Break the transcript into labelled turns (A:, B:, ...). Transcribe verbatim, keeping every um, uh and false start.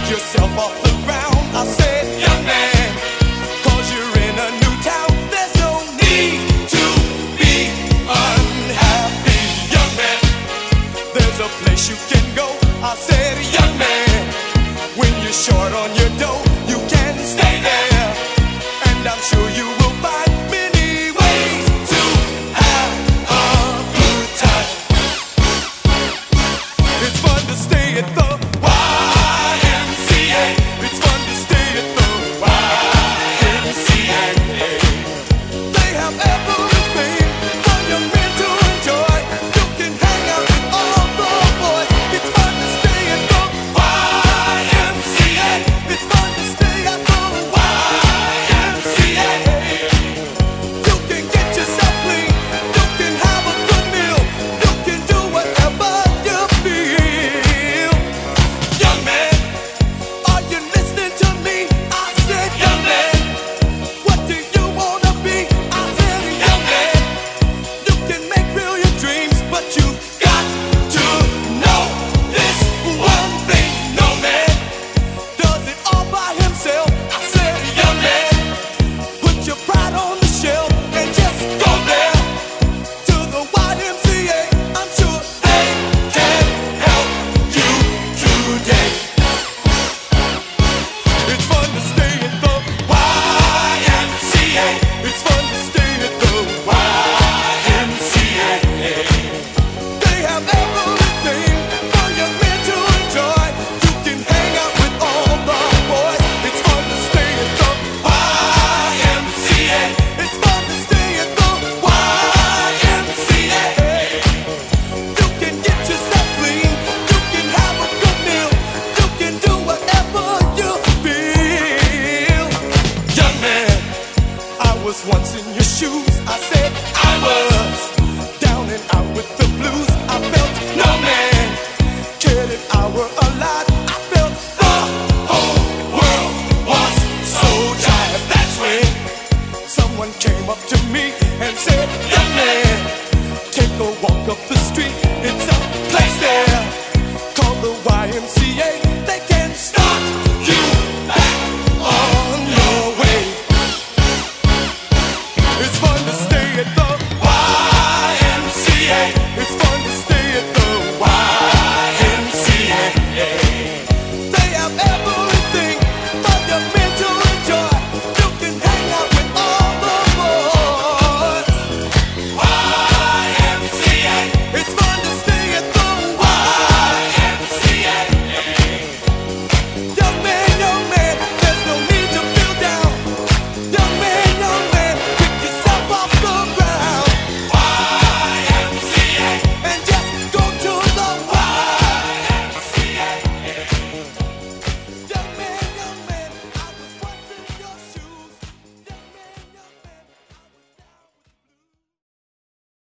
A: yourself off the ground. I said, young man, cause you're in a new town. There's no need to be unhappy, young man. There's a place you can go. I said, young man, when you're short on your dough, you can stay there. And I'm sure you will find many ways to have a good time. It's fun to stay at the